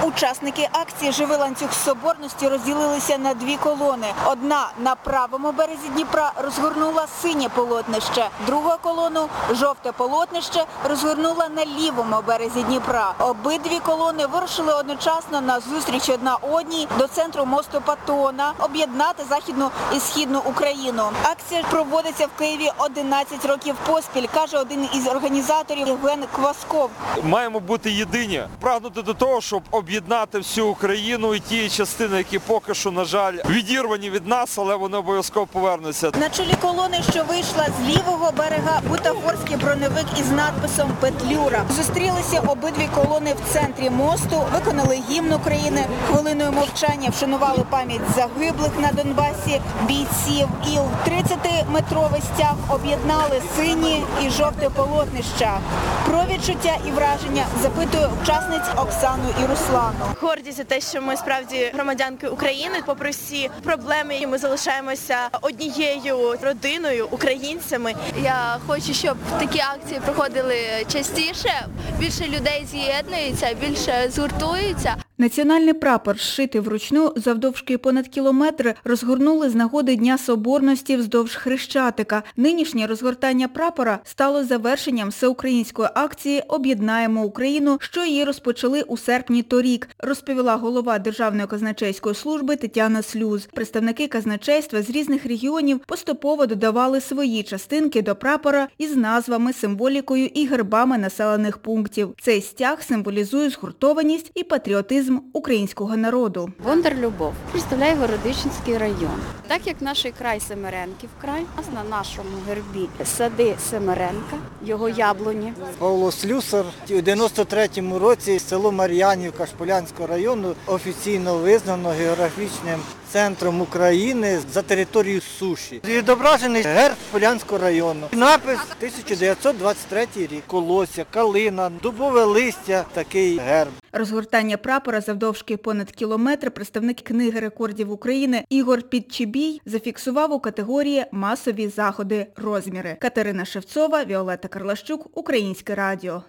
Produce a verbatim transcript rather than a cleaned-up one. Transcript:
Учасники акції «Живий ланцюг соборності» розділилися на дві колони. Одна на правому березі Дніпра розгорнула синє полотнище, друга колону – жовте полотнище розгорнула на лівому березі Дніпра. Обидві колони вирушили одночасно на зустріч одна одній до центру мосту Патона об'єднати Західну і Східну Україну. Акція проводиться в Києві одинадцять років поспіль, каже один із організаторів Євген Квасков. Маємо бути єдині, прагнути до того, щоб об'єднати всю Україну і ті частини, які поки що, на жаль, відірвані від нас, але вони обов'язково повернуться. На чолі колони, що вийшла з лівого берега, бутафорський броневик із надписом «Петлюра». Зустрілися обидві колони в центрі мосту, виконали гімн України, хвилиною мовчання вшанували пам'ять загиблих на Донбасі бійців і в тридцятиметровий стяг об'єднали сині і жовте полотнища. Про відчуття і враження запитую учасниць Оксану і Руслану. Гордість за те, що ми справді громадянки України, попри всі проблеми, ми залишаємося однією родиною, українцями. Я хочу, щоб такі акції проходили частіше, більше людей з'єднується, більше згуртуються. Національний прапор, зшитий вручну завдовжки понад кілометр, розгорнули з нагоди Дня Соборності вздовж Хрещатика. Нинішнє розгортання прапора стало завершенням всеукраїнської акції «Об'єднаємо Україну», що її розпочали у серпні торік, розповіла голова Державної казначейської служби Тетяна Слюз. Представники казначейства з різних регіонів поступово додавали свої частинки до прапора із назвами, символікою і гербами населених пунктів. Цей стяг символізує згуртованість і патріотизм українського народу. Бондар Любов представляє Городищенський район. Так як наш край Семеренків край, на нашому гербі сади Семеренка, його яблуні. Павло Слюсар у дев'яносто третьому році село Мар'янівка Шполянського району офіційно визнано географічним центром України за територією суші. Відображений герб Шполянського району. Напис тисяча дев'ятсот двадцять третій рік. Колосся, калина, дубове листя, такий герб. Розгортання прапора завдовжки понад кілометр представник книги рекордів України Ігор Підчебій зафіксував у категорії «Масові заходи. Розміри». Катерина Шевцова, Віолетта Карлащук, Українське радіо.